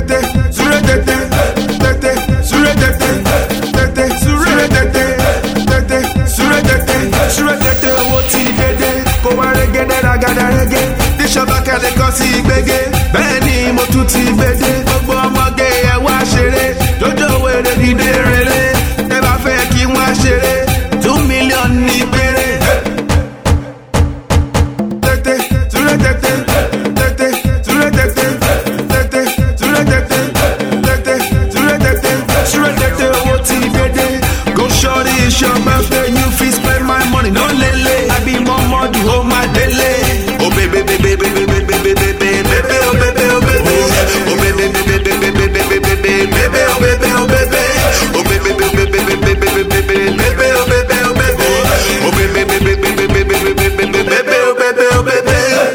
Benny mo tún ti gbede gbogbo ọmọge ẹ wá ṣeré dojo wèrè dìde rere ẹ bá fẹ́ kí wọ́n ṣeré 2 million ní péré. Go shorty, it's your birthday, you fit spend my money, no lele. I be more to hold my daily. Oh baby, baby, baby, baby, baby, baby, baby, oh baby, oh baby, oh baby, baby, baby, baby, baby, baby, baby, oh baby, oh baby, oh baby, baby, baby, baby, baby, baby, baby, oh baby, oh baby, oh baby, baby, baby, baby, baby, baby, baby, oh baby, oh baby.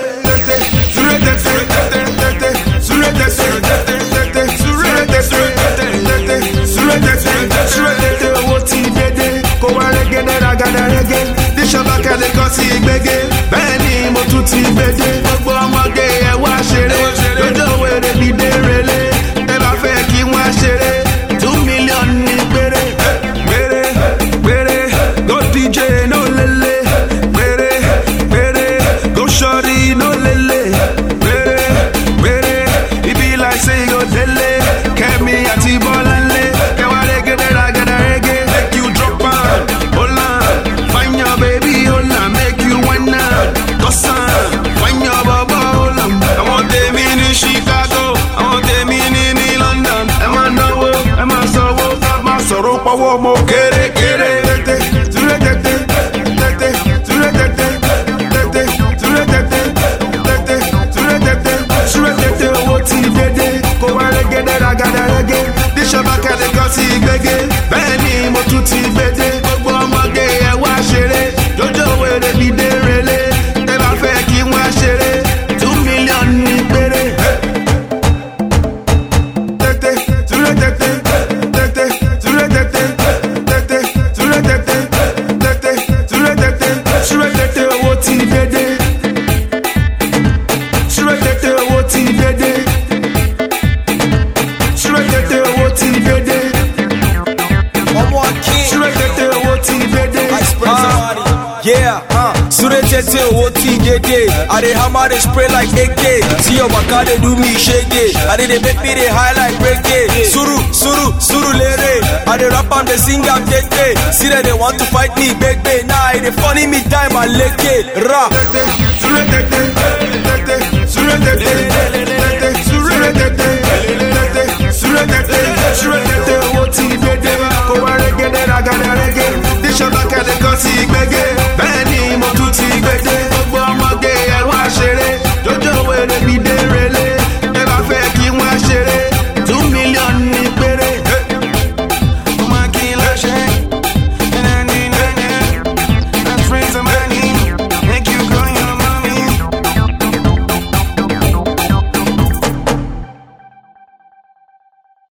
Benny mo tún ti gbede gbogbo ọmọge ẹ wá ṣeré dojo wèrè dìde rere ẹ bá fẹ́ kí wọ́n ṣeré 2 million ní péré. Péré péré go DJ no lele péré péré go shorty no lele péré péré e be like say you go dele Kẹ́mi àti Bọ́láńlé kẹwàá rẹ́gẹ́dẹ́ ràgẹ́dẹ́ rẹ́gẹ́ make you drop am hold am find your baby hold am make you wine am toss am find your baba hold am. Àwọn tèmi ní Chicago àwọn tèmi ní London ẹ máa náwó ẹ máa sanwó ká máa sọ̀rọ̀ pọ̀wọ́ mo kéré-kéré. Owó ti dédé kó wá rẹ́gẹ́dẹ́ ràgàdà rẹ́gẹ́ díṣọ́bà kẹ́lẹ́ kan sí gbẹ́gẹ́ Benny mo tún ti gbẹ́dẹ́ gbogbo ọmọge ẹ wá ṣeré dojo wèrè dìde rere ẹ bá fẹ́ kí wọ́n ṣeré 2 million ní péré. Owó ti dédé owó ti dédé owó ti dédé ọmọ akin owó ti dédé. Yeah, Suretete owó ti dédé. I dey hammer dey spray like AK. See your waka dey do me shege. I dey make me dey high like reggae. Suru lere. I dey rap and dey sing am tete. See that they want to fight me, gbegbe. Nah, it dey funny me time and leke. Ra. Suretete